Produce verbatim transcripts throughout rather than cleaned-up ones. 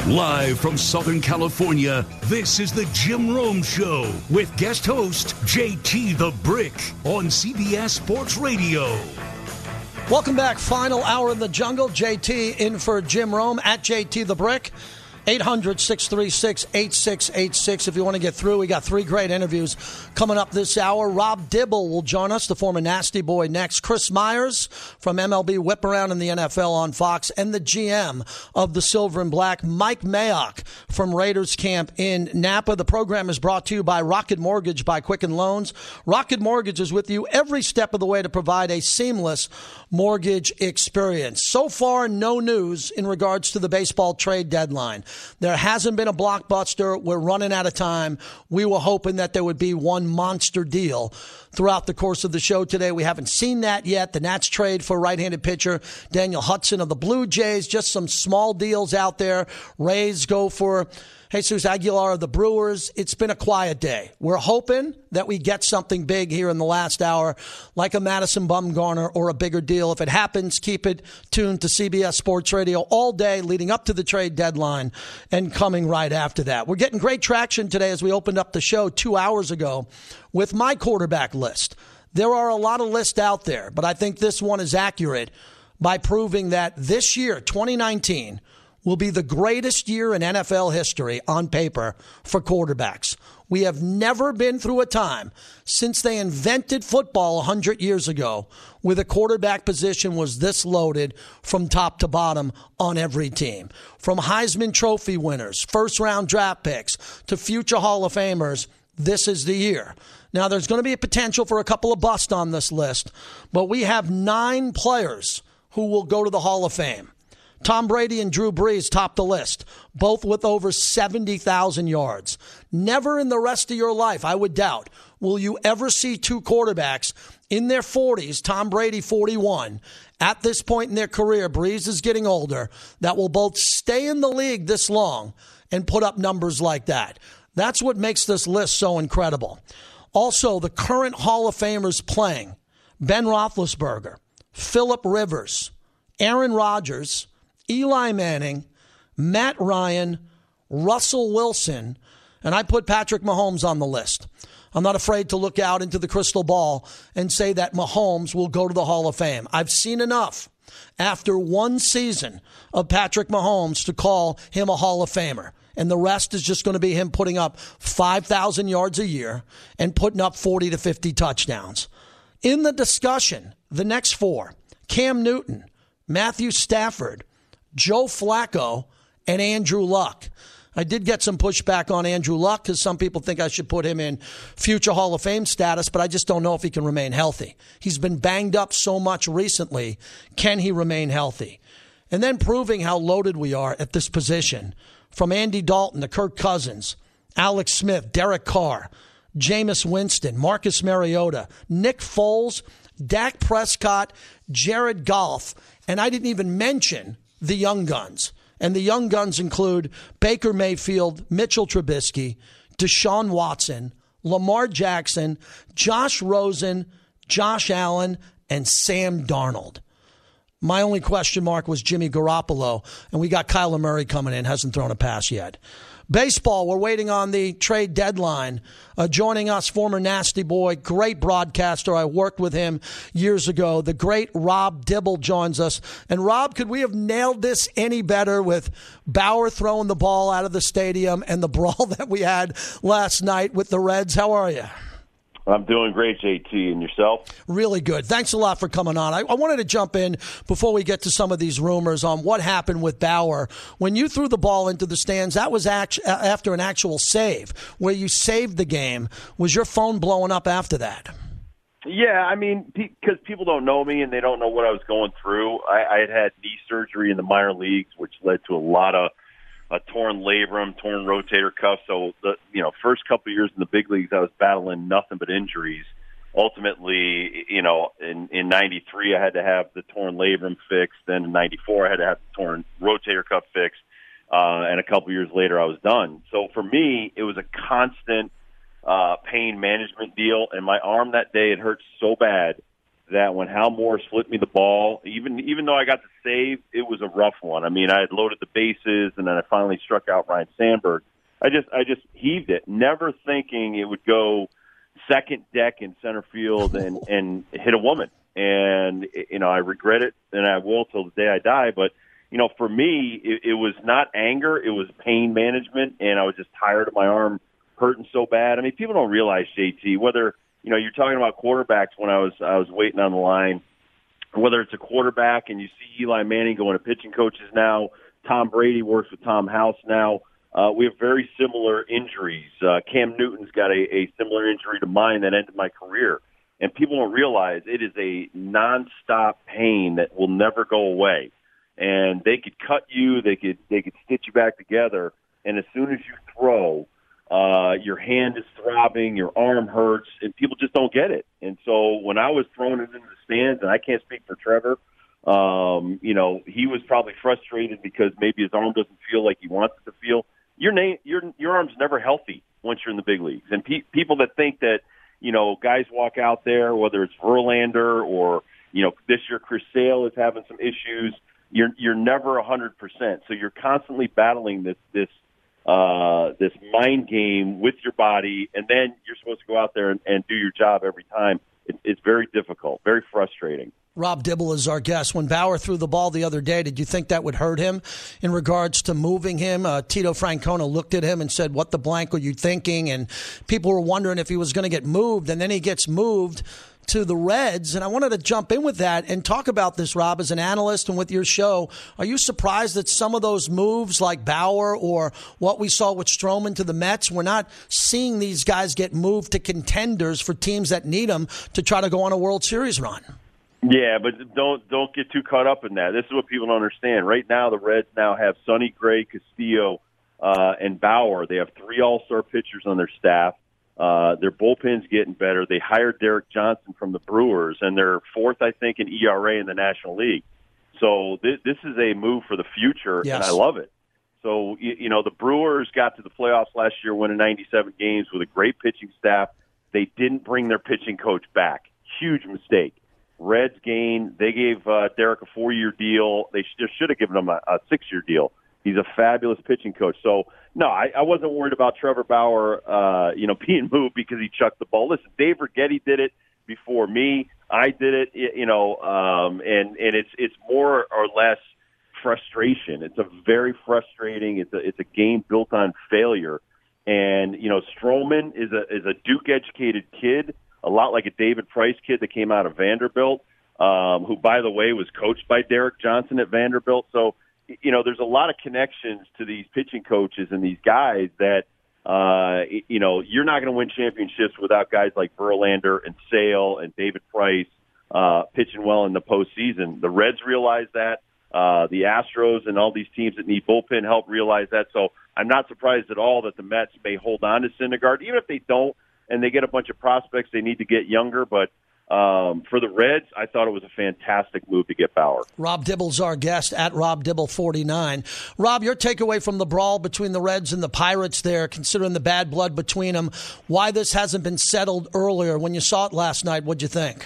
Live from Southern California, this is the Jim Rome Show with guest host J T the Brick on C B S Sports Radio. Welcome back. Final hour in the jungle. J T in for Jim Rome at J T the Brick. eight hundred, six three six, eight six eight six if you want to get through. We got three great interviews coming up this hour. Rob Dibble will join us, the former Nasty Boy, next. Chris Myers from M L B Whip Around in the N F L on Fox, and the G M of the Silver and Black, Mike Mayock from Raiders Camp in Napa. The program is brought to you by Rocket Mortgage by Quicken Loans. Rocket Mortgage is with you every step of the way to provide a seamless mortgage experience. So far, no news in regards to the baseball trade deadline. There hasn't been a blockbuster. We're running out of time. We were hoping that there would be one monster deal throughout the course of the show today. We haven't seen that yet. The Nats trade for right-handed pitcher Daniel Hudson of the Blue Jays. Just some small deals out there. Rays go for Jesus Aguilar of the Brewers. It's been a quiet day. We're hoping that we get something big here in the last hour, like a Madison Bumgarner or a bigger deal. If it happens, keep it tuned to C B S Sports Radio all day leading up to the trade deadline and coming right after that. We're getting great traction today as we opened up the show two hours ago with my quarterback list. There are a lot of lists out there, but I think this one is accurate by proving that this year, twenty nineteen, will be the greatest year in N F L history on paper for quarterbacks. We have never been through a time since they invented football one hundred years ago where the quarterback position was this loaded from top to bottom on every team. From Heisman Trophy winners, first-round draft picks, to future Hall of Famers, this is the year. Now, there's going to be a potential for a couple of busts on this list, but we have nine players who will go to the Hall of Fame. Tom Brady and Drew Brees top the list, both with over seventy thousand yards. Never in the rest of your life, I would doubt, will you ever see two quarterbacks in their forties, Tom Brady forty-one, at this point in their career, Brees is getting older, that will both stay in the league this long and put up numbers like that. That's what makes this list so incredible. Also, the current Hall of Famers playing: Ben Roethlisberger, Phillip Rivers, Aaron Rodgers, Eli Manning, Matt Ryan, Russell Wilson, and I put Patrick Mahomes on the list. I'm not afraid to look out into the crystal ball and say that Mahomes will go to the Hall of Fame. I've seen enough after one season of Patrick Mahomes to call him a Hall of Famer. And the rest is just going to be him putting up five thousand yards a year and putting up forty to fifty touchdowns. In the discussion, the next four: Cam Newton, Matthew Stafford, Joe Flacco, and Andrew Luck. I did get some pushback on Andrew Luck because some people think I should put him in future Hall of Fame status, but I just don't know if he can remain healthy. He's been banged up so much recently. Can he remain healthy? And then proving how loaded we are at this position, from Andy Dalton to Kirk Cousins, Alex Smith, Derek Carr, Jameis Winston, Marcus Mariota, Nick Foles, Dak Prescott, Jared Goff, and I didn't even mention the young guns. And the young guns include Baker Mayfield, Mitchell Trubisky, Deshaun Watson, Lamar Jackson, Josh Rosen, Josh Allen, and Sam Darnold. My only question mark was Jimmy Garoppolo, and we got Kyler Murray coming in, hasn't thrown a pass yet. Baseball, we're waiting on the trade deadline. Uh, joining us, former Nasty Boy, great broadcaster. I worked with him years ago. The great Rob Dibble joins us. And Rob, could we have nailed this any better with Bauer throwing the ball out of the stadium and the brawl that we had last night with the Reds? How are you? I'm doing great, J T, and yourself? Really good. Thanks a lot for coming on. I, I wanted to jump in before we get to some of these rumors on what happened with Bauer. When you threw the ball into the stands, that was act- after an actual save, where you saved the game. Was your phone blowing up after that? Yeah, I mean, because people don't know me and they don't know what I was going through. I, I had had knee surgery in the minor leagues, which led to a lot of a torn labrum, torn rotator cuff. So the you know first couple of years in the big leagues, I was battling nothing but injuries. Ultimately, you know, in in ninety-three, I had to have the torn labrum fixed. Then in ninety-four, I had to have the torn rotator cuff fixed. Uh, and a couple of years later, I was done. So for me, it was a constant uh, pain management deal. And my arm that day, it hurt so bad that when Hal Morris flipped me the ball, even even though I got the save, it was a rough one. I mean, I had loaded the bases, and then I finally struck out Ryan Sandberg. I just I just heaved it, never thinking it would go second deck in center field and, and hit a woman. And, you know, I regret it, and I will till the day I die. But, you know, for me, it, it was not anger. It was pain management, and I was just tired of my arm hurting so bad. I mean, people don't realize, J T, whether – you know, you're talking about quarterbacks when I was I was waiting on the line, whether it's a quarterback and you see Eli Manning going to pitching coaches now, Tom Brady works with Tom House now. Uh, we have very similar injuries. Uh, Cam Newton's got a, a similar injury to mine that ended my career. And people don't realize it is a nonstop pain that will never go away. And they could cut you, they could they could stitch you back together, and as soon as you throw, Uh, your hand is throbbing, your arm hurts, and people just don't get it. And so when I was throwing it into the stands, and I can't speak for Trevor, um, you know, he was probably frustrated because maybe his arm doesn't feel like he wants it to feel. Your name, your your arm's never healthy once you're in the big leagues. And pe- people that think that, you know, guys walk out there, whether it's Verlander or, you know, this year Chris Sale is having some issues, you're you're never one hundred percent. So you're constantly battling this this. Uh, this mind game with your body, and then you're supposed to go out there and, and do your job every time. It, it's very difficult, very frustrating. Rob Dibble is our guest. When Bauer threw the ball the other day, did you think that would hurt him in regards to moving him? Uh, Tito Francona looked at him and said, what the blank were you thinking? And people were wondering if he was going to get moved, and then he gets moved to the Reds. And I wanted to jump in with that and talk about this, Rob, as an analyst and with your show. Are you surprised that some of those moves like Bauer or what we saw with Stroman to the Mets, we're not seeing these guys get moved to contenders for teams that need them to try to go on a World Series run? Yeah, but don't don't get too caught up in that. This is what people don't understand. Right now, the Reds now have Sonny Gray, Castillo, uh, and Bauer. They have three all-star pitchers on their staff. Uh, their bullpen's getting better. They hired Derek Johnson from the Brewers, and they're fourth, I think, in E R A in the National League. So this, this is a move for the future, yes. And I love it. So, you, you know, the Brewers got to the playoffs last year, winning ninety-seven games with a great pitching staff. They didn't bring their pitching coach back. Huge mistake. Reds gained. They gave uh, Derek a four-year deal. They sh- should have given him a, a six-year deal. He's a fabulous pitching coach. So, no, I, I wasn't worried about Trevor Bauer, uh, you know, being moved because he chucked the ball. Listen, Dave Righetti did it before me. I did it, you know, um, and and it's it's more or less frustration. It's a very frustrating. It's a it's a game built on failure. And you know, Stroman is a is a Duke-educated kid, a lot like a David Price kid that came out of Vanderbilt, um, who, by the way, was coached by Derek Johnson at Vanderbilt. So, you know, there's a lot of connections to these pitching coaches and these guys that, uh, you know, you're not going to win championships without guys like Verlander and Sale and David Price uh, pitching well in the postseason. The Reds realize that. Uh, the Astros and all these teams that need bullpen help realize that. So I'm not surprised at all that the Mets may hold on to Syndergaard, even if they don't and they get a bunch of prospects, they need to get younger. But Um, for the Reds, I thought it was a fantastic move to get Bauer. Rob Dibble's our guest at Rob Dibble forty-nine. Rob, your takeaway from the brawl between the Reds and the Pirates there, considering the bad blood between them, why this hasn't been settled earlier. When you saw it last night, what'd you think?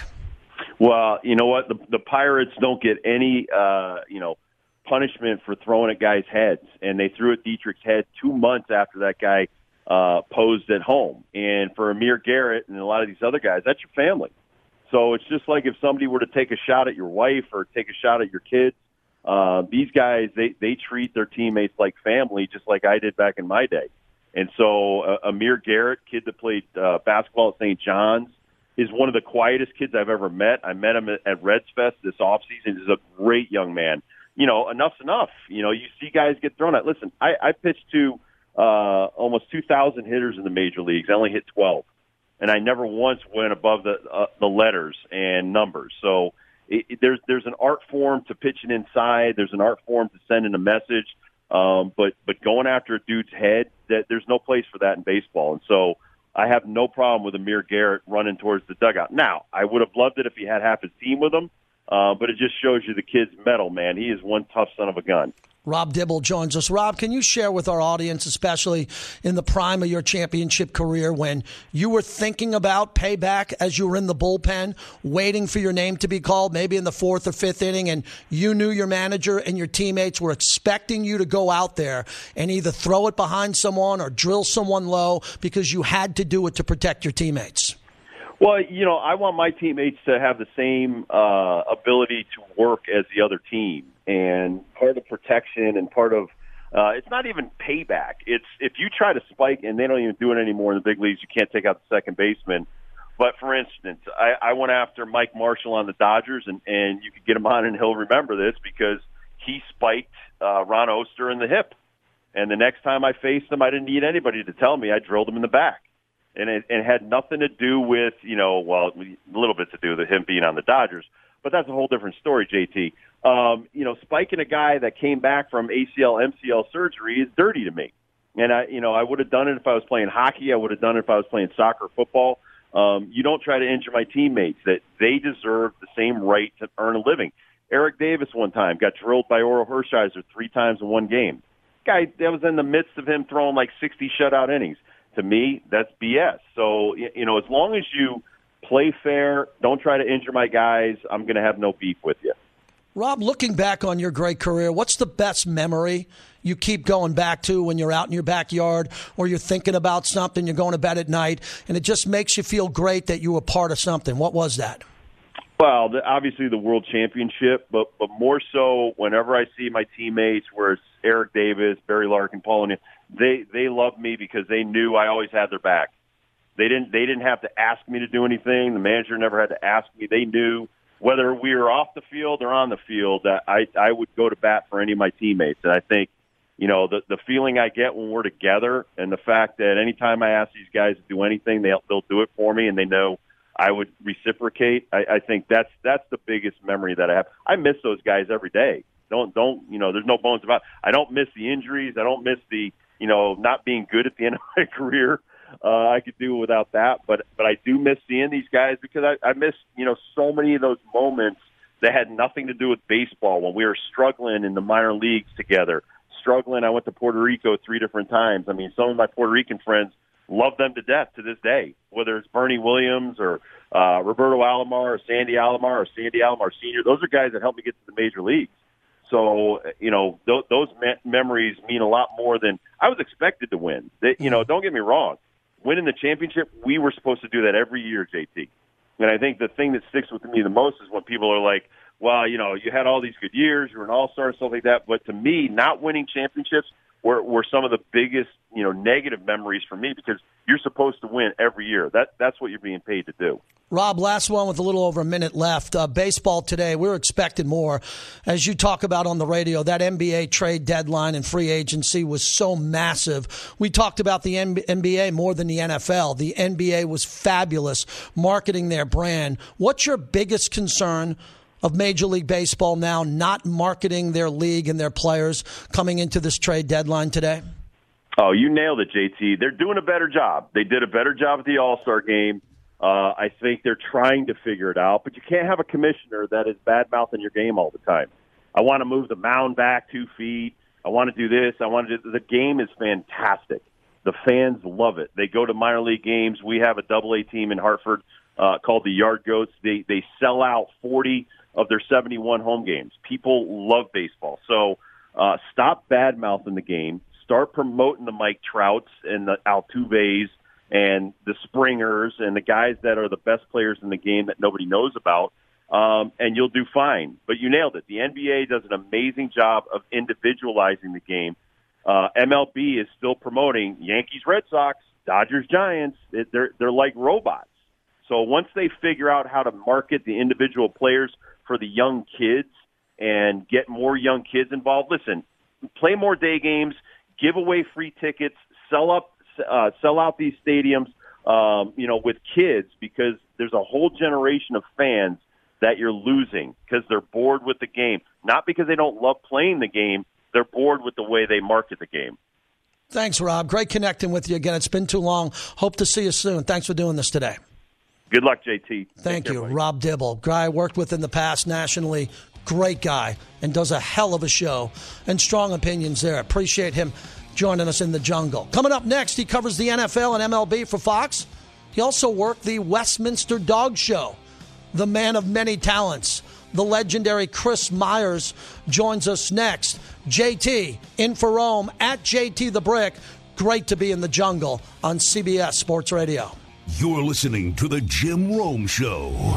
Well, you know what? The, the Pirates don't get any, uh, you know, punishment for throwing at guys' heads, and they threw at Dietrich's head two months after that guy uh, posed at home. And for Amir Garrett and a lot of these other guys, that's your family. So it's just like if somebody were to take a shot at your wife or take a shot at your kids. Uh, these guys, they, they treat their teammates like family, just like I did back in my day. And so uh, Amir Garrett, kid that played uh, basketball at Saint John's, is one of the quietest kids I've ever met. I met him at, at Reds Fest this offseason. He's a great young man. You know, enough's enough. You know, you see guys get thrown at. Listen, I, I pitched to uh, almost two thousand hitters in the major leagues. I only hit twelve. And I never once went above the uh, the letters and numbers. So it, it, there's there's an art form to pitching inside. There's an art form to sending a message. Um, but but going after a dude's head, that there's no place for that in baseball. And so I have no problem with Amir Garrett running towards the dugout. Now, I would have loved it if he had half his team with him, uh, but it just shows you the kid's mettle, man. He is one tough son of a gun. Rob Dibble joins us. Rob, can you share with our audience, especially in the prime of your championship career, when you were thinking about payback as you were in the bullpen, waiting for your name to be called, maybe in the fourth or fifth inning, and you knew your manager and your teammates were expecting you to go out there and either throw it behind someone or drill someone low because you had to do it to protect your teammates? Well, you know, I want my teammates to have the same uh, ability to work as the other team. And part of protection and part of uh, it's not even payback. It's if you try to spike and they don't even do it anymore in the big leagues, you can't take out the second baseman. But for instance, I, I went after Mike Marshall on the Dodgers, and, and you could get him on and he'll remember this because he spiked uh, Ron Oster in the hip. And the next time I faced him, I didn't need anybody to tell me. I drilled him in the back. And it, it had nothing to do with, you know, well, a little bit to do with him being on the Dodgers. But that's a whole different story, J T. Um, you know, spiking a guy that came back from A C L, M C L surgery is dirty to me. And, I, you know, I would have done it if I was playing hockey. I would have done it if I was playing soccer or football. Um, you don't try to injure my teammates. That they deserve the same right to earn a living. Eric Davis one time got drilled by Oral Hershiser three times in one game. Guy, that was in the midst of him throwing like sixty shutout innings. To me, that's B S. So, you know, as long as you play fair, don't try to injure my guys, I'm going to have no beef with you. Rob, looking back on your great career, what's the best memory you keep going back to when you're out in your backyard or you're thinking about something, you're going to bed at night, and it just makes you feel great that you were part of something? What was that? Well, the, obviously the World Championship, but but more so whenever I see my teammates, where it's Eric Davis, Barry Larkin, Paul O'Neill, they they loved me because they knew I always had their back. They didn't they didn't have to ask me to do anything. The manager never had to ask me. They knew whether we were off the field or on the field that I I would go to bat for any of my teammates. And I think, you know, the the feeling I get when we're together, and the fact that anytime I ask these guys to do anything, they they'll do it for me, and they know I would reciprocate. I, I think that's that's the biggest memory that I have. I miss those guys every day. Don't don't you know? There's no bones about it. I don't miss the injuries. I don't miss the you know not being good at the end of my career. Uh, I could do without that, but but I do miss seeing these guys because I, I miss you know so many of those moments that had nothing to do with baseball when we were struggling in the minor leagues together. Struggling. I went to Puerto Rico three different times. I mean, some of my Puerto Rican friends love them to death to this day, whether it's Bernie Williams or uh, Roberto Alomar or Sandy Alomar or Sandy Alomar Senior Those are guys that helped me get to the major leagues. So, you know, th- those me- memories mean a lot more than I was expected to win. They, you know, don't get me wrong. Winning the championship, we were supposed to do that every year, J T. And I think the thing that sticks with me the most is when people are like, well, you know, you had all these good years, you were an all-star and stuff like that. But to me, not winning championships were, were some of the biggest, you know, negative memories for me because you're supposed to win every year. That That's what you're being paid to do. Rob, last one with a little over a minute left. Uh, baseball today, we're expecting more. As you talk about on the radio, that N B A trade deadline and free agency was so massive. We talked about the N B A more than the N F L. The N B A was fabulous marketing their brand. What's your biggest concern of Major League Baseball now not marketing their league and their players coming into this trade deadline today? Oh, you nailed it, J T. They're doing a better job. They did a better job at the All-Star game. Uh, I think they're trying to figure it out, but you can't have a commissioner that is bad-mouthing your game all the time. I want to move the mound back two feet. I want to do this. I want to do – the game is fantastic. The fans love it. They go to minor league games. We have a double A team in Hartford uh, called the Yard Goats. They, they sell out forty of their seventy-one home games. People love baseball. So uh, stop bad-mouthing the game. Start promoting the Mike Trouts and the Altuves and the Springers and the guys that are the best players in the game that nobody knows about, um, and you'll do fine. But you nailed it. The N B A does an amazing job of individualizing the game. Uh, M L B is still promoting Yankees, Red Sox, Dodgers, Giants. It, they're they're like robots. So once they figure out how to market the individual players for the young kids and get more young kids involved, listen, play more day games, give away free tickets, sell up. Uh, sell out these stadiums, um, you know, with kids because there's a whole generation of fans that you're losing because they're bored with the game. Not because they don't love playing the game. They're bored with the way they market the game. Thanks, Rob. Great connecting with you again. It's been too long. Hope to see you soon. Thanks for doing this today. Good luck, J T. Thank you. Rob Dibble, guy I worked with in the past nationally. Great guy and does a hell of a show and strong opinions there. Appreciate him joining us in the jungle. Coming up next, he covers the N F L and M L B for Fox. He also worked the Westminster Dog Show. The man of many talents, the legendary Chris Myers, joins us next. J T, in for Rome, at J T the Brick. Great to be in the jungle on C B S Sports Radio. You're listening to The Jim Rome Show.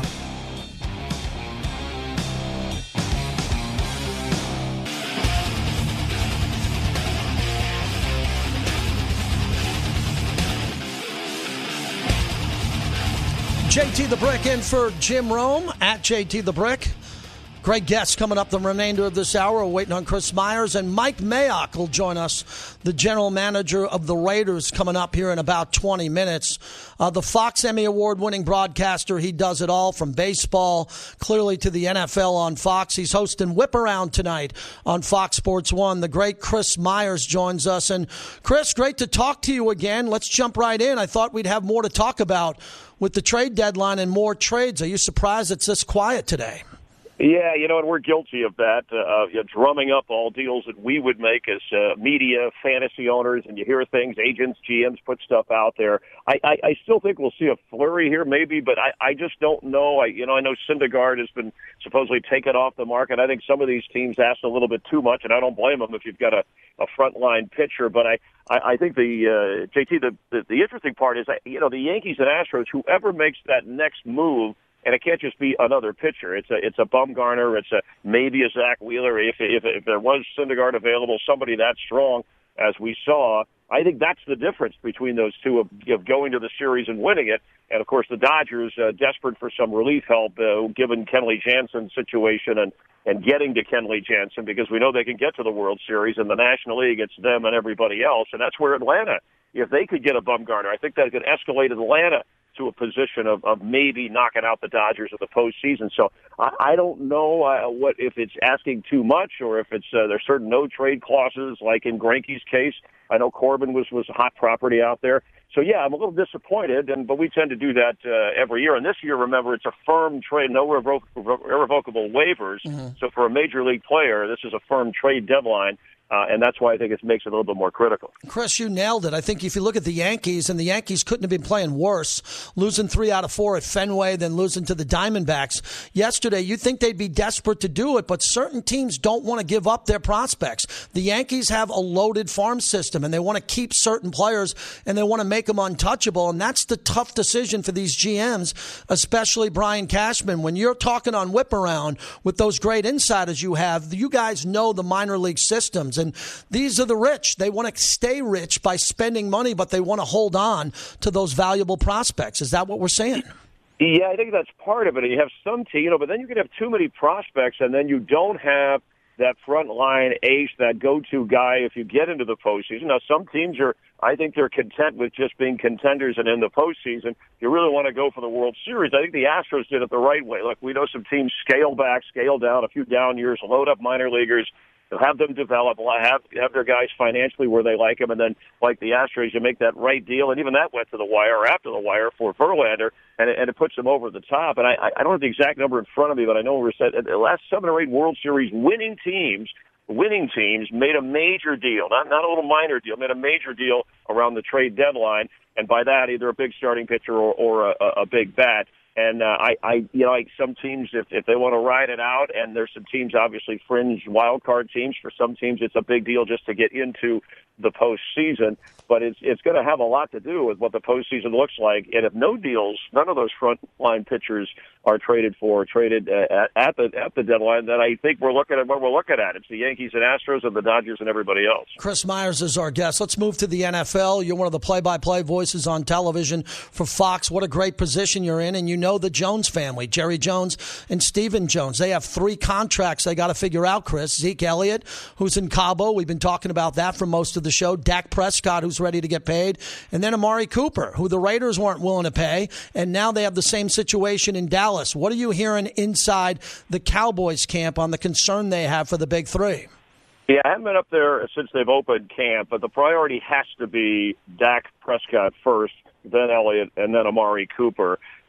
J T the Brick in for Jim Rome, at J T the Brick. Great guests coming up the remainder of this hour. We're waiting on Chris Myers, and Mike Mayock will join us, the general manager of the Raiders, coming up here in about twenty minutes. Uh, the Fox Emmy Award-winning broadcaster, he does it all from baseball clearly to the N F L on Fox. He's hosting Whip Around tonight on Fox Sports one. The great Chris Myers joins us. And Chris, great to talk to you again. Let's jump right in. I thought we'd have more to talk about with the trade deadline and more trades. Are you surprised it's this quiet today? Yeah, you know, and we're guilty of that, uh, you know, drumming up all deals that we would make as uh, media, fantasy owners, and you hear things, agents, G Ms put stuff out there. I, I, I still think we'll see a flurry here, maybe, but I, I just don't know. I, you know, I know Syndergaard has been supposedly taken off the market. I think some of these teams asked a little bit too much, and I don't blame them if you've got a, a frontline pitcher. But I, I, I think the uh, J T, the, the the interesting part is, you know, the Yankees and Astros, whoever makes that next move. And it can't just be another pitcher. It's a it's a Bumgarner. It's a maybe a Zach Wheeler. If if if there was Syndergaard available, somebody that strong as we saw, I think that's the difference between those two of, of going to the series and winning it. And of course, the Dodgers uh, desperate for some relief help, uh, given Kenley Jansen's situation and and getting to Kenley Jansen, because we know they can get to the World Series, and the National League, it's them and everybody else, and that's where Atlanta, if they could get a Bumgarner, I think that could escalate Atlanta to a position of, of maybe knocking out the Dodgers in the postseason. So I, I don't know uh, what if it's asking too much or if it's uh, there's certain no trade clauses like in Greinke's case. I know Corbin was was a hot property out there. So yeah, I'm a little disappointed, and but we tend to do that uh, every year. And this year, remember, it's a firm trade, no revoc- irrevocable waivers. Mm-hmm. So for a major league player, this is a firm trade deadline. Uh, and that's why I think it makes it a little bit more critical. Chris, you nailed it. I think if you look at the Yankees, and the Yankees couldn't have been playing worse, losing three out of four at Fenway, then losing to the Diamondbacks yesterday, you'd think they'd be desperate to do it, but certain teams don't want to give up their prospects. The Yankees have a loaded farm system, and they want to keep certain players, and they want to make them untouchable, and that's the tough decision for these G Ms, especially Brian Cashman. When you're talking on Whip Around with those great insiders you have, you guys know the minor league systems. And these are the rich. They want to stay rich by spending money, but they want to hold on to those valuable prospects. Is that what we're saying? Yeah, I think that's part of it. You have some team, you know, but then you can have too many prospects, and then you don't have that front line ace, that go-to guy if you get into the postseason. Now, some teams are, I think they're content with just being contenders and in the postseason. You really want to go for the World Series. I think the Astros did it the right way. Look, we know some teams scale back, scale down, a few down years, load up minor leaguers. They'll have them develop, have have their guys financially where they like them, and then, like the Astros, you make that right deal, and even that went to the wire or after the wire for Verlander, and it, and it puts them over the top. And I, I don't have the exact number in front of me, but I know we said the last seven or eight World Series winning teams, winning teams made a major deal, not not a little minor deal, made a major deal around the trade deadline, and by that, either a big starting pitcher or, or a, a big bat. And uh, I, I, you know, like some teams, if, if they want to ride it out, and there's some teams, obviously fringe wild card teams. For some teams, it's a big deal just to get into the postseason. But it's it's going to have a lot to do with what the postseason looks like. And if no deals, none of those front line pitchers are traded for, traded at, at the at the deadline, then I think we're looking at what we're looking at. It's the Yankees and Astros and the Dodgers and everybody else. Chris Myers is our guest. Let's move to the N F L. You're one of the play-by-play voices on television for Fox. What a great position you're in, and you know the Jones family, Jerry Jones and Stephen Jones. They have three contracts they got to figure out, Chris. Zeke Elliott, who's in Cabo. We've been talking about that for most of the show. Dak Prescott, who's ready to get paid. And then Amari Cooper, who the Raiders weren't willing to pay. And now they have the same situation in Dallas. What are you hearing inside the Cowboys camp on the concern they have for the big three? Yeah, I haven't been up there since they've opened camp, but the priority has to be Dak Prescott first, then Elliott, and then Amari Cooper.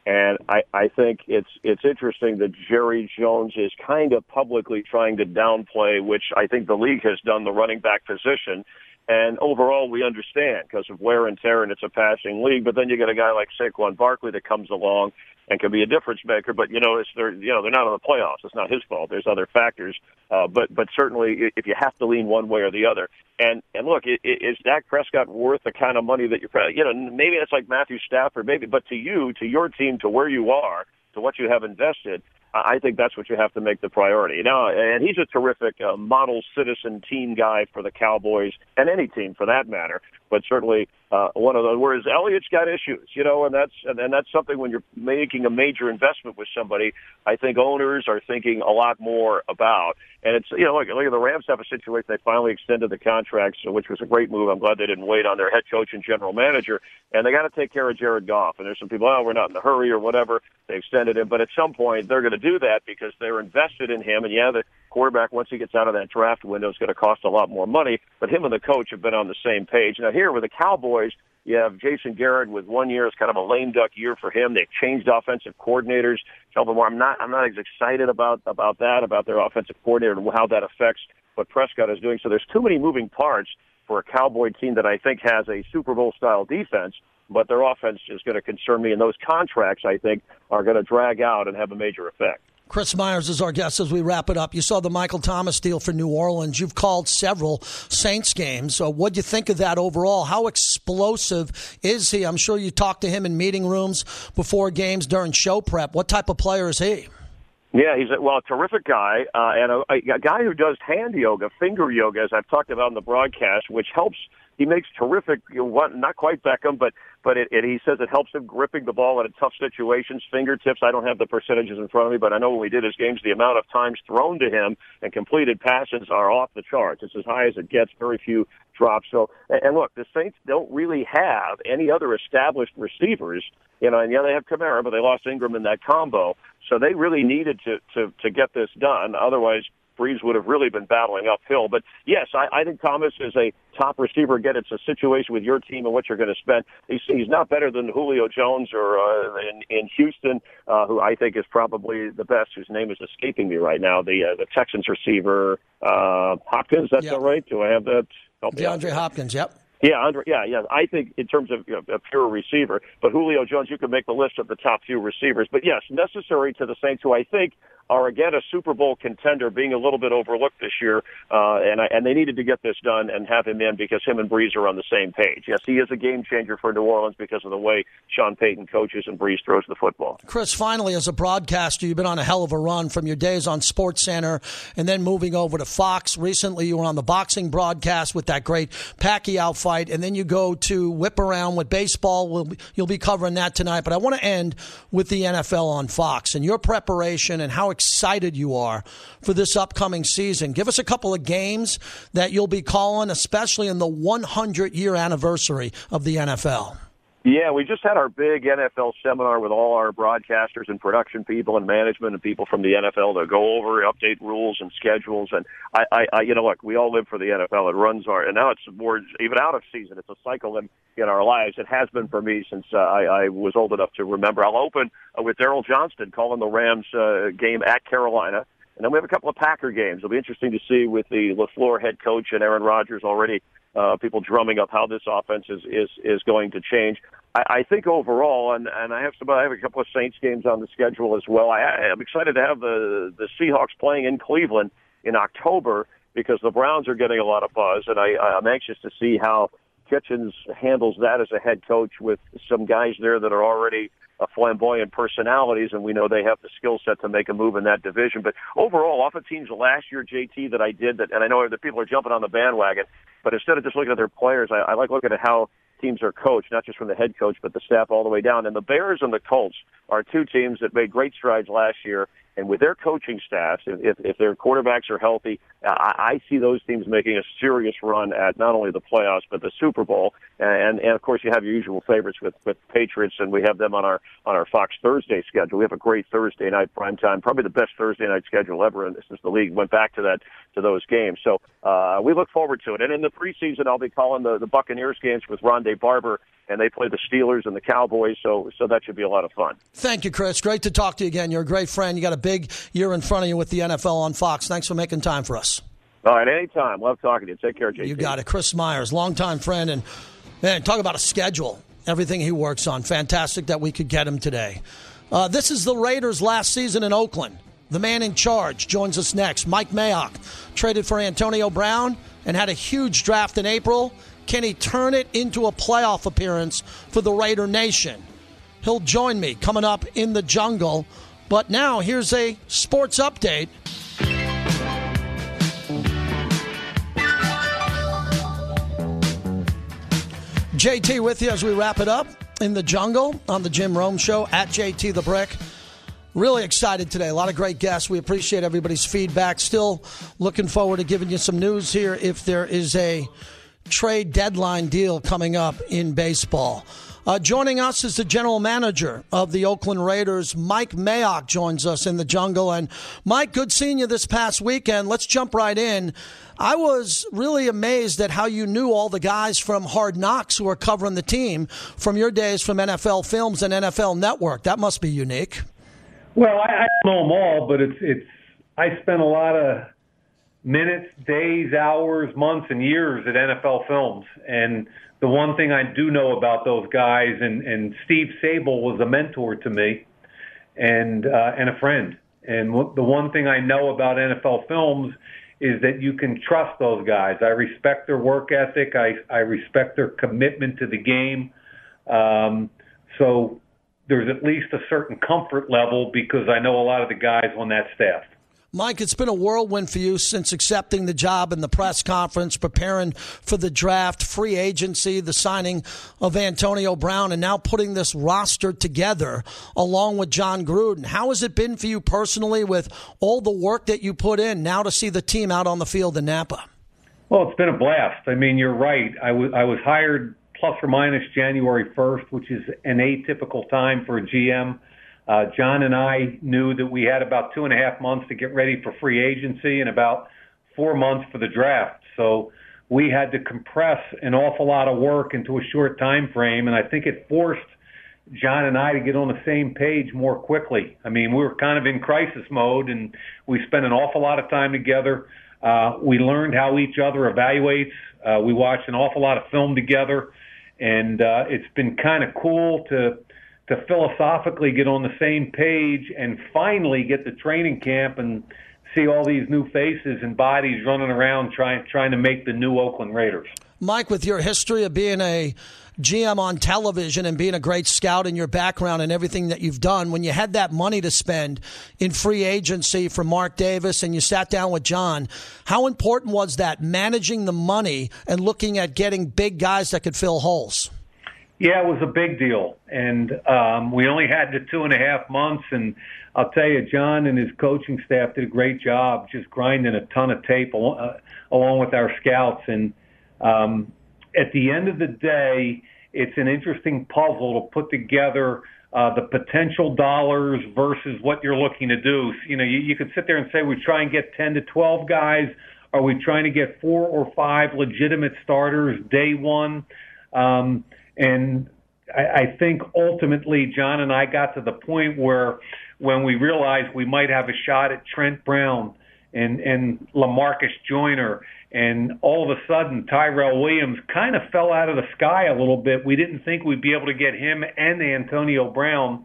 And I, I think it's it's interesting that Jerry Jones is kind of publicly trying to downplay, which I think the league has done, the running back position. And overall, we understand because of wear and tear, and it's a passing league. But then you get a guy like Saquon Barkley that comes along and can be a difference maker. But you know, it's they're you know they're not in the playoffs. It's not his fault. There's other factors. Uh, but but certainly, if you have to lean one way or the other, and and look, is Dak Prescott worth the kind of money that you're? You know, maybe it's like Matthew Stafford, maybe. But to you, to your team, to where you are, to what you have invested, I think that's what you have to make the priority. Now, and he's a terrific uh, model citizen team guy for the Cowboys and any team for that matter. But certainly uh, one of those. Whereas Elliott's got issues, you know, and that's and, and that's something when you're making a major investment with somebody. I think owners are thinking a lot more about. And it's you know, look, look at the Rams have a situation. They finally extended the contracts, which was a great move. I'm glad they didn't wait on their head coach and general manager. And they got to take care of Jared Goff. And there's some people, oh, we're not in a hurry or whatever. They extended him, but at some point they're going to do that because they're invested in him. And yeah, the quarterback, once he gets out of that draft window, is going to cost a lot more money. But him and the coach have been on the same page. Now here with the Cowboys, you have Jason Garrett with one year. It's kind of a lame duck year for him. They've changed offensive coordinators. Tell more. I'm not. I'm not as excited about about that, about their offensive coordinator and how that affects what Prescott is doing. So there's too many moving parts for a Cowboy team that I think has a Super Bowl style defense. But their offense is going to concern me, and those contracts, I think, are going to drag out and have a major effect. Chris Myers is our guest as we wrap it up. You saw the Michael Thomas deal for New Orleans. You've called several Saints games. So what do you think of that overall? How explosive is he? I'm sure you talked to him in meeting rooms before games during show prep. What type of player is he? Yeah, he's a, well, a terrific guy, uh, and a, a guy who does hand yoga, finger yoga, as I've talked about in the broadcast, which helps. He makes terrific, you know, not quite Beckham, but but it, it, he says it helps him gripping the ball in tough situations. Fingertips, I don't have the percentages in front of me, but I know when we did his games, the amount of times thrown to him and completed passes are off the charts. It's as high as it gets, very few drops. So, and look, the Saints don't really have any other established receivers. You know, and yeah, they have Kamara, but they lost Ingram in that combo. So they really needed to, to, to get this done. Otherwise, Breeze would have really been battling uphill. But, yes, I, I think Thomas is a top receiver. Again, it's a situation with your team and what you're going to spend. He's, he's not better than Julio Jones or uh, in, in Houston, uh, who I think is probably the best, whose name is escaping me right now, the uh, the Texans receiver, uh, Hopkins, that's yep. all right? Do I have that? Help DeAndre Hopkins, yep. Yeah, Andre, yeah, yeah. I think in terms of you know, a pure receiver, but Julio Jones, you can make the list of the top few receivers. But yes, necessary to the Saints, who I think are again a Super Bowl contender, being a little bit overlooked this year, uh, and I, and they needed to get this done and have him in because him and Breeze are on the same page. Yes, he is a game changer for New Orleans because of the way Sean Payton coaches and Breeze throws the football. Chris, finally, as a broadcaster, you've been on a hell of a run from your days on SportsCenter and then moving over to Fox. Recently, you were on the boxing broadcast with that great Pacquiao fight, and then you go to Whip Around with baseball. We'll, you'll be covering that tonight, but I want to end with the N F L on Fox and your preparation and how excited you are for this upcoming season. Give us a couple of games that you'll be calling, especially in the one hundred year anniversary of the N F L. Yeah, we just had our big N F L seminar with all our broadcasters and production people and management and people from the N F L to go over, update rules and schedules. And I, I, I you know, look, we all live for the N F L. It runs our, and now it's more, even out of season, it's a cycle in, in our lives. It has been for me since uh, I, I was old enough to remember. I'll open uh, with Daryl Johnston calling the Rams uh, game at Carolina. And then we have a couple of Packer games. It'll be interesting to see with the LaFleur head coach and Aaron Rodgers already, uh, people drumming up how this offense is, is, is going to change. I, I think overall, and, and I have some, I have a couple of Saints games on the schedule as well. I, I'm excited to have the, the Seahawks playing in Cleveland in October because the Browns are getting a lot of buzz, and I, I'm anxious to see how Kitchens handles that as a head coach with some guys there that are already uh, flamboyant personalities, and we know they have the skill set to make a move in that division. But overall, off of teams last year, J T, that I did, that, and I know that people are jumping on the bandwagon, but instead of just looking at their players, I, I like looking at how teams are coached, not just from the head coach, but the staff all the way down. And the Bears and the Colts are two teams that made great strides last year. And with their coaching staffs, if, if their quarterbacks are healthy, I, I see those teams making a serious run at not only the playoffs, but the Super Bowl. And, and of course, you have your usual favorites with, with Patriots, and we have them on our on our Fox Thursday schedule. We have a great Thursday night primetime, probably the best Thursday night schedule ever since the league went back to that to those games. So uh, we look forward to it. And in the preseason, I'll be calling the, the Buccaneers games with Rondé Barber and they play the Steelers and the Cowboys, so so that should be a lot of fun. Thank you, Chris. Great to talk to you again. You're a great friend. You got a big year in front of you with the N F L on Fox. Thanks for making time for us. All right, anytime. Love talking to you. Take care, J T. You got it. Chris Myers, longtime friend, and man, talk about a schedule. Everything he works on. Fantastic that we could get him today. Uh, this is the Raiders' last season in Oakland. The man in charge joins us next. Mike Mayock traded for Antonio Brown and had a huge draft in April. Can he turn it into a playoff appearance for the Raider Nation? He'll join me coming up in the jungle. But now here's a sports update. J T with you as we wrap it up in the jungle on the Jim Rome Show at J T the Brick. Really excited today. A lot of great guests. We appreciate everybody's feedback. Still looking forward to giving you some news here if there is a trade deadline deal coming up in baseball. Uh, joining us is the general manager of the Oakland Raiders. Mike Mayock joins us in the jungle. And Mike, good seeing you this past weekend. Let's jump right in. I was really amazed at how you knew all the guys from Hard Knocks who are covering the team from your days from N F L Films and N F L Network. That must be unique. Well, I, I don't know them all, but it's it's. I spent a lot of minutes, days, hours, months, and years at N F L Films, and the one thing I do know about those guys, and, and Steve Sable was a mentor to me, and uh, and a friend. And w- the one thing I know about N F L Films is that you can trust those guys. I respect their work ethic. I, I respect their commitment to the game. Um, so there's at least a certain comfort level because I know a lot of the guys on that staff. Mike, it's been a whirlwind for you since accepting the job in the press conference, preparing for the draft, free agency, the signing of Antonio Brown, and now putting this roster together along with John Gruden. How has it been for you personally with all the work that you put in now to see the team out on the field in Napa? Well, it's been a blast. I mean, you're right. I was I was hired plus or minus January first, which is an atypical time for a G M. Uh, John and I knew that we had about two and a half months to get ready for free agency and about four months for the draft. So we had to compress an awful lot of work into a short time frame, and I think it forced John and I to get on the same page more quickly. I mean, we were kind of in crisis mode, and we spent an awful lot of time together. Uh, we learned how each other evaluates. Uh, we watched an awful lot of film together, and uh, it's been kind of cool to to philosophically get on the same page and finally get to training camp and see all these new faces and bodies running around trying trying to make the new Oakland Raiders. Mike, with your history of being a G M on television and being a great scout in your background and everything that you've done, when you had that money to spend in free agency for Mark Davis and you sat down with John, how important was that, managing the money and looking at getting big guys that could fill holes? Yeah, it was a big deal, and um, we only had the two and a half months, and I'll tell you, John and his coaching staff did a great job just grinding a ton of tape along, uh, along with our scouts, and um, at the end of the day, it's an interesting puzzle to put together uh, the potential dollars versus what you're looking to do. You know, you, you could sit there and say we try and get ten to twelve guys. Are we trying to get four or five legitimate starters day one? Um, And I, I think ultimately John and I got to the point where when we realized we might have a shot at Trent Brown and, and LaMarcus Joyner, and all of a sudden Tyrell Williams kind of fell out of the sky a little bit. We didn't think we'd be able to get him and Antonio Brown.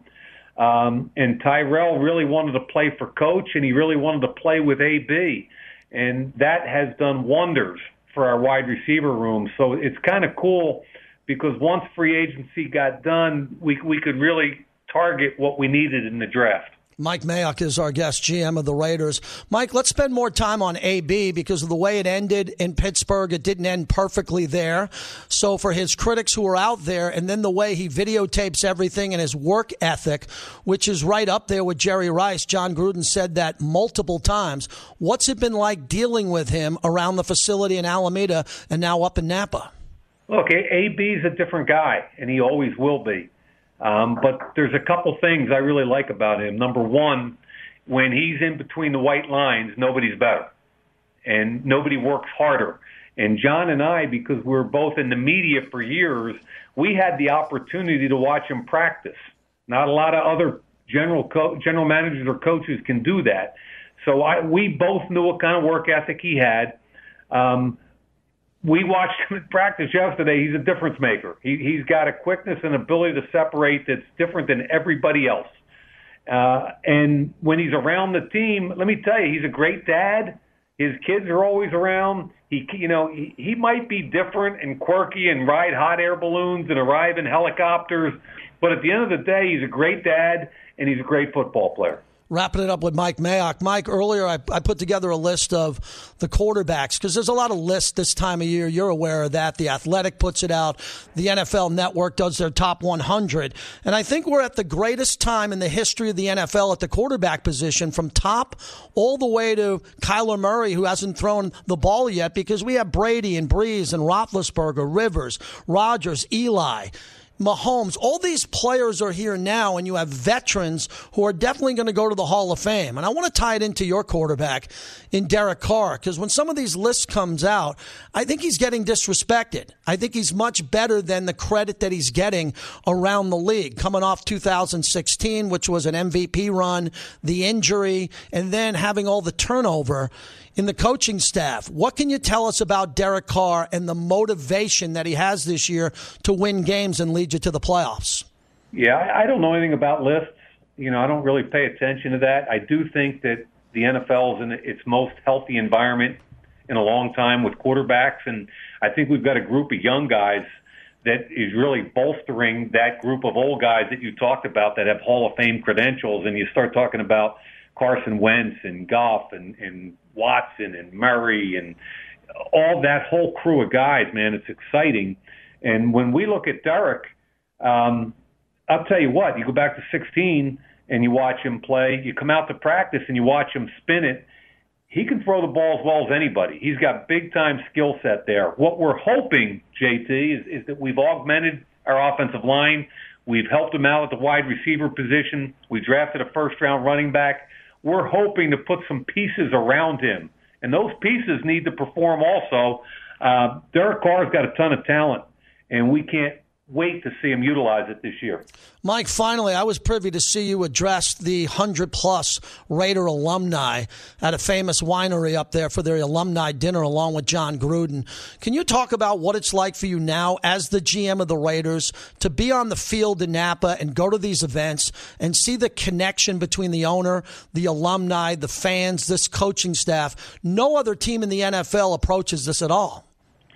Um, and Tyrell really wanted to play for Coach, and he really wanted to play with A B. And that has done wonders for our wide receiver room. So it's kind of cool, because once free agency got done, we we could really target what we needed in the draft. Mike Mayock is our guest, G M of the Raiders. Mike, let's spend more time on A B because of the way it ended in Pittsburgh. It didn't end perfectly there. So for his critics who are out there, and then the way he videotapes everything and his work ethic, which is right up there with Jerry Rice. John Gruden said that multiple times. What's it been like dealing with him around the facility in Alameda and now up in Napa? Look, A B's a different guy, and he always will be. Um, but there's a couple things I really like about him. Number one, when he's in between the white lines, nobody's better, and nobody works harder. And John and I, because we were both in the media for years, we had the opportunity to watch him practice. Not a lot of other general co- general managers or coaches can do that. So I, we both knew what kind of work ethic he had. Um, we watched him in practice yesterday. He's a difference maker. He, he's got a quickness and ability to separate that's different than everybody else. Uh, and when he's around the team, let me tell you, he's a great dad. His kids are always around. He, you know, he, he might be different and quirky and ride hot air balloons and arrive in helicopters, but at the end of the day, he's a great dad and he's a great football player. Wrapping it up with Mike Mayock. Mike, earlier I, I put together a list of the quarterbacks because there's a lot of lists this time of year. You're aware of that. The Athletic puts it out. The N F L Network does their top one hundred. And I think we're at the greatest time in the history of the N F L at the quarterback position, from top all the way to Kyler Murray, who hasn't thrown the ball yet, because we have Brady and Breeze and Roethlisberger, Rivers, Rodgers, Eli, Mahomes. All these players are here now, and you have veterans who are definitely going to go to the Hall of Fame. And I want to tie it into your quarterback in Derek Carr, because when some of these lists comes out, I think he's getting disrespected. I think he's much better than the credit that he's getting around the league, coming off two thousand sixteen, which was an M V P run, the injury, and then having all the turnover in the coaching staff. What can you tell us about Derek Carr and the motivation that he has this year to win games and lead you to the playoffs? Yeah, I don't know anything about lists. You know, I don't really pay attention to that. I do think that the N F L is in its most healthy environment in a long time with quarterbacks, and I think we've got a group of young guys that is really bolstering that group of old guys that you talked about that have Hall of Fame credentials. And you start talking about Carson Wentz and Goff and, and Watson and Murray and all that whole crew of guys, man, it's exciting. And when we look at Derek, um, I'll tell you what, you go back to sixteen and you watch him play, you come out to practice and you watch him spin it, he can throw the ball as well as anybody. He's got big-time skill set there. What we're hoping, J T, is, is that we've augmented our offensive line. We've helped him out at the wide receiver position. We drafted a first-round running back. We're hoping to put some pieces around him, and those pieces need to perform also. Uh, Derek Carr's got a ton of talent, and we can't wait to see him utilize it this year. Mike, finally, I was privy to see you address the one hundred plus Raider alumni at a famous winery up there for their alumni dinner along with John Gruden. Can you talk about what it's like for you now as the G M of the Raiders to be on the field in Napa and go to these events and see the connection between the owner, the alumni, the fans, this coaching staff? No other team in the N F L approaches this at all.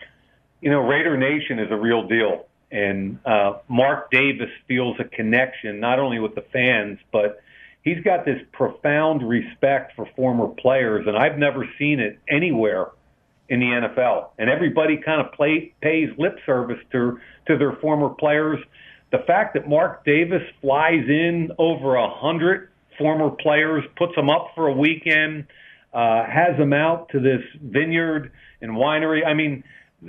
You know, Raider Nation is a real deal. And uh, Mark Davis feels a connection not only with the fans, but he's got this profound respect for former players, and I've never seen it anywhere in the N F L. And everybody kind of play, pays lip service to to their former players. The fact that Mark Davis flies in over a hundred former players, puts them up for a weekend, uh, has them out to this vineyard and winery. I mean,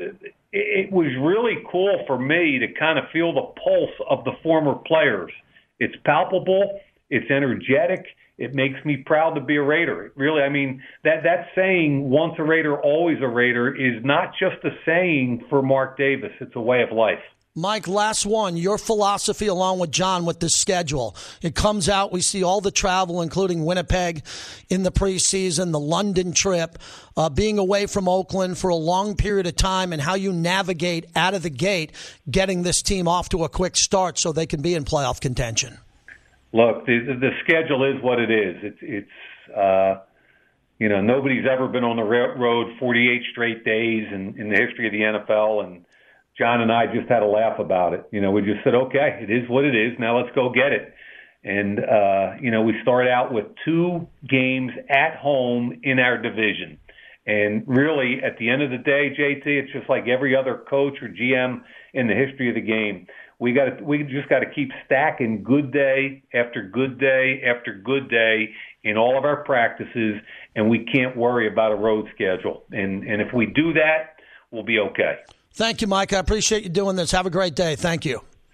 it was really cool for me to kind of feel the pulse of the former players. It's palpable. It's energetic. It makes me proud to be a Raider. It really, I mean, that, that saying, once a Raider, always a Raider, is not just a saying for Mark Davis. It's a way of life. Mike, last one, your philosophy along with John with this schedule. It comes out, we see all the travel, including Winnipeg in the preseason, the London trip, uh, being away from Oakland for a long period of time, and how you navigate out of the gate getting this team off to a quick start so they can be in playoff contention. Look, the, the schedule is what it is. It's, it's uh, you know, nobody's ever been on the road forty-eight straight days in, in the history of the N F L, and John and I just had a laugh about it. You know, we just said, okay, it is what it is. Now let's go get it. And, uh, you know, we start out with two games at home in our division. And really, at the end of the day, J T, it's just like every other coach or G M in the history of the game. We got to, we just got to keep stacking good day after good day after good day in all of our practices, and we can't worry about a road schedule. And, and if we do that, we'll be okay. Thank you, Mike. I appreciate you doing this. Have a great day. Thank you.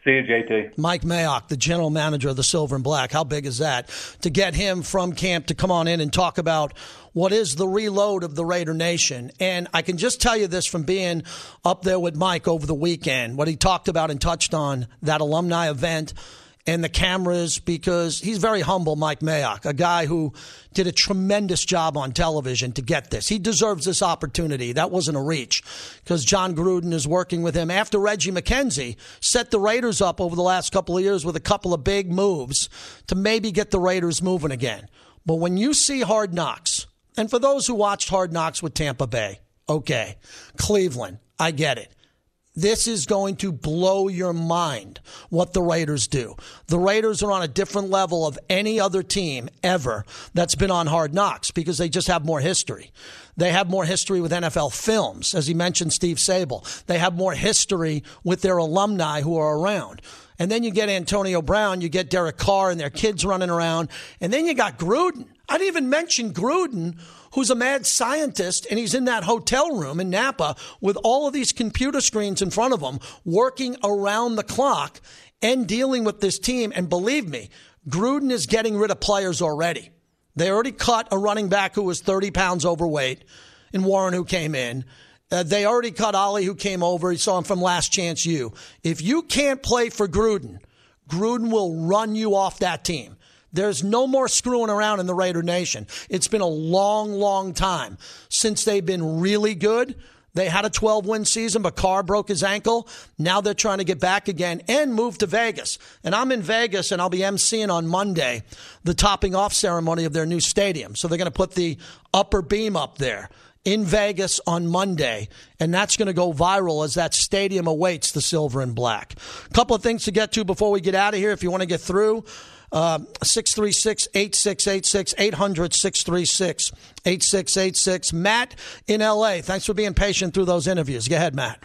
See you, J T. Mike Mayock, the general manager of the Silver and Black. How big is that? To get him from camp to come on in and talk about what is the reload of the Raider Nation. And I can just tell you this from being up there with Mike over the weekend, what he talked about and touched on, that alumni event and the cameras, because he's very humble, Mike Mayock, a guy who did a tremendous job on television to get this. He deserves this opportunity. That wasn't a reach because John Gruden is working with him after Reggie McKenzie set the Raiders up over the last couple of years with a couple of big moves to maybe get the Raiders moving again. But when you see Hard Knocks, and for those who watched Hard Knocks with Tampa Bay, okay, Cleveland, I get it. This is going to blow your mind what the Raiders do. The Raiders are on a different level of any other team ever that's been on Hard Knocks because they just have more history. They have more history with N F L films, as he mentioned Steve Sable. They have more history with their alumni who are around. And then you get Antonio Brown, you get Derek Carr and their kids running around, and then you got Gruden. I didn't even mention Gruden, who's a mad scientist, and he's in that hotel room in Napa with all of these computer screens in front of him, working around the clock and dealing with this team. And believe me, Gruden is getting rid of players already. They already cut a running back who was thirty pounds overweight in Warren, who came in. Uh, they already cut Ollie, who came over. You saw him from Last Chance U. If you can't play for Gruden, Gruden will run you off that team. There's no more screwing around in the Raider Nation. It's been a long, long time since they've been really good. They had a twelve-win season, but Carr broke his ankle. Now they're trying to get back again and move to Vegas. And I'm in Vegas, and I'll be emceeing on Monday the topping off ceremony of their new stadium. So they're going to put the upper beam up there in Vegas on Monday, and that's going to go viral as that stadium awaits the Silver and Black. A couple of things to get to before we get out of here. If you want to get through, uh, six three six, eight six eight six, eight hundred, six three six, eight six eight six. Matt in L A, thanks for being patient through those interviews. Go ahead, Matt.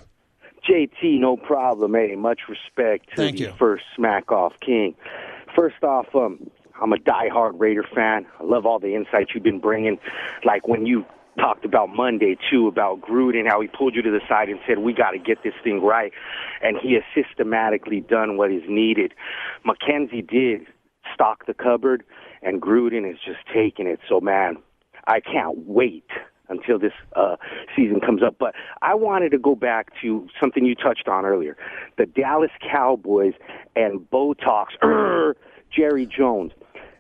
J T, no problem. Hey, much respect to Thank the you. first Smack Off King. First off, um, I'm a diehard Raider fan. I love all the insights you've been bringing, like when you talked about Monday, too, about Gruden, how he pulled you to the side and said, we got to get this thing right. And he has systematically done what is needed. McKenzie did stock the cupboard, and Gruden is just taking it. So, man, I can't wait until this uh, season comes up. But I wanted to go back to something you touched on earlier, the Dallas Cowboys and Botox, er, Jerry Jones.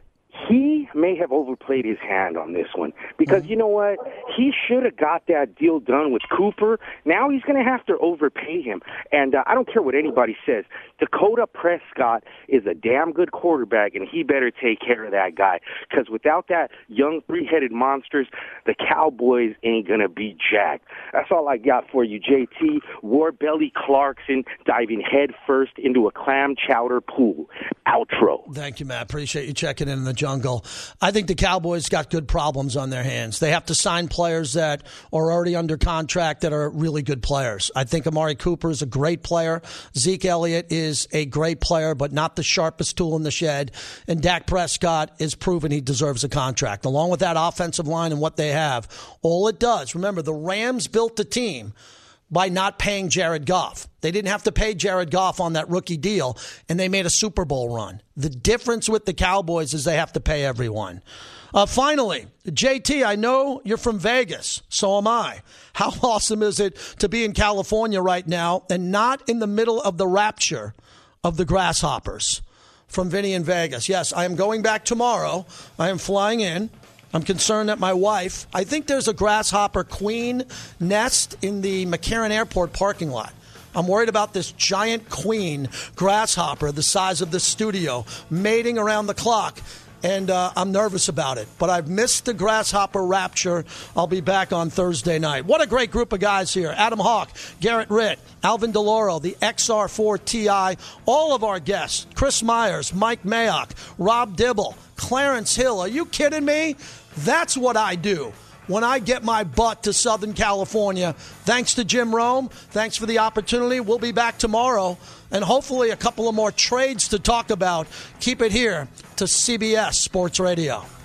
He may have overplayed his hand on this one because, you know what, he should have got that deal done with Cooper. Now he's going to have to overpay him. And uh, I don't care what anybody says. Dakota Prescott is a damn good quarterback, and he better take care of that guy because without that young three-headed monsters, the Cowboys ain't going to be jacked. That's all I got for you, J T. Warbelly Clarkson diving head first into a clam chowder pool. Outro. Thank you, Matt. Appreciate you checking in in the jungle. I think the Cowboys got good problems on their hands. They have to sign players that are already under contract that are really good players. I think Amari Cooper is a great player. Zeke Elliott is a great player, but not the sharpest tool in the shed. And Dak Prescott is proven he deserves a contract. Along with that offensive line and what they have, all it does, remember, the Rams built the team by not paying Jared Goff. They didn't have to pay Jared Goff on that rookie deal, and they made a Super Bowl run. The difference with the Cowboys is they have to pay everyone. Uh, finally, J T, I know you're from Vegas. So am I. How awesome is it to be in California right now and not in the middle of the rapture of the Grasshoppers? From Vinny in Vegas. Yes, I am going back tomorrow. I am flying in. I'm concerned that my wife, I think there's a grasshopper queen nest in the McCarran Airport parking lot. I'm worried about this giant queen grasshopper the size of the studio mating around the clock, and uh, I'm nervous about it. But I've missed the grasshopper rapture. I'll be back on Thursday night. What a great group of guys here. Adam Hawk, Garrett Ritt, Alvin DeLauro, the X R four T I, all of our guests, Chris Myers, Mike Mayock, Rob Dibble, Clarence Hill. Are you kidding me? That's what I do when I get my butt to Southern California. Thanks to Jim Rome. Thanks for the opportunity. We'll be back tomorrow, and hopefully a couple of more trades to talk about. Keep it here to C B S Sports Radio.